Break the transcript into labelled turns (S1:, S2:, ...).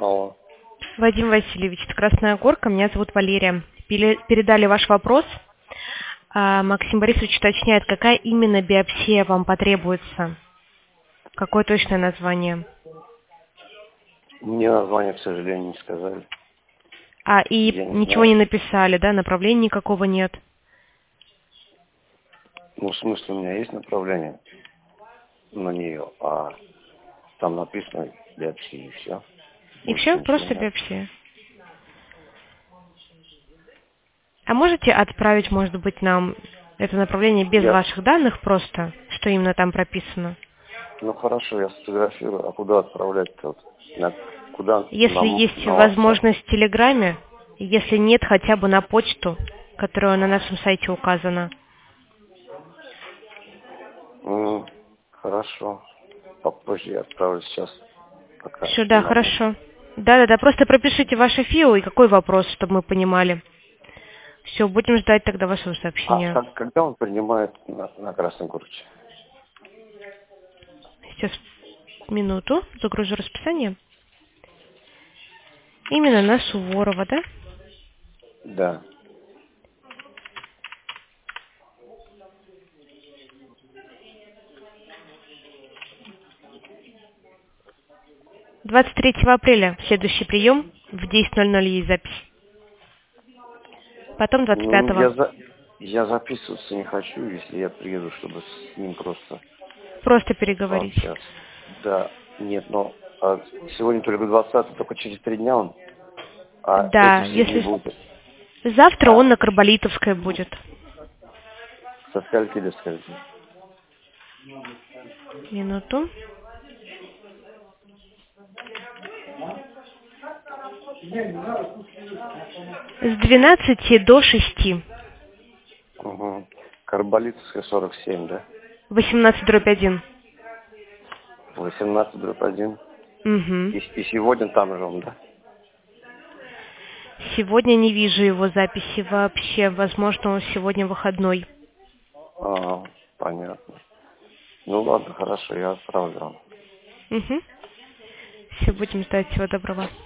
S1: Алло.
S2: Вадим Васильевич, это Красная Горка, меня зовут Валерия. Передали ваш вопрос. Максим Борисович уточняет, какая именно биопсия вам потребуется? Какое точное название?
S1: Мне название, к сожалению, не сказали.
S2: И
S1: Я не
S2: ничего
S1: знаю.
S2: не написали, да? Направления никакого нет?
S1: Ну, в смысле, у меня есть направление на нее, а там написано биопсия и все.
S2: И
S1: Больше
S2: все?
S1: ничего
S2: Просто
S1: нет.
S2: биопсия. А можете отправить, может быть, нам это направление без ваших данных просто, что именно там прописано?
S1: Ну, хорошо, я сфотографирую. А куда отправлять-то? Куда?
S2: Если есть
S1: На WhatsApp?
S2: возможность в Телеграме, если нет, хотя бы на почту, которая на нашем сайте указана.
S1: Хорошо. Попозже я отправлю сейчас. Пока
S2: Все,
S1: не
S2: да,
S1: могу.
S2: хорошо. Да, просто пропишите ваше ФИО и какой вопрос, чтобы мы понимали. Все, будем ждать тогда вашего сообщения.
S1: Когда он принимает на Красной Горке?
S2: Сейчас, минуту, загружу расписание. Именно на Суворова, да?
S1: Да.
S2: 23 апреля следующий прием, в 10:00 есть запись. Потом 25-го.
S1: Я записываться не хочу, если я приеду, чтобы с ним просто
S2: Просто переговорить.
S1: пообщаться. Да, нет, но сегодня только 20, только через 3 дня он, а
S2: Да,
S1: эти все дни
S2: если
S1: будет.
S2: завтра он на Карболитовской будет.
S1: Со скольки до скольки?
S2: Минуту. С 12 до 6.
S1: Угу. Карболитовская 47, да?
S2: 18/1.
S1: 18/1.
S2: Угу.
S1: И сегодня там же он, да?
S2: Сегодня не вижу его записи вообще. Возможно, он сегодня выходной.
S1: Понятно. Ну ладно, хорошо, я отправлю вам.
S2: Угу. Все, будем ждать. Всего доброго.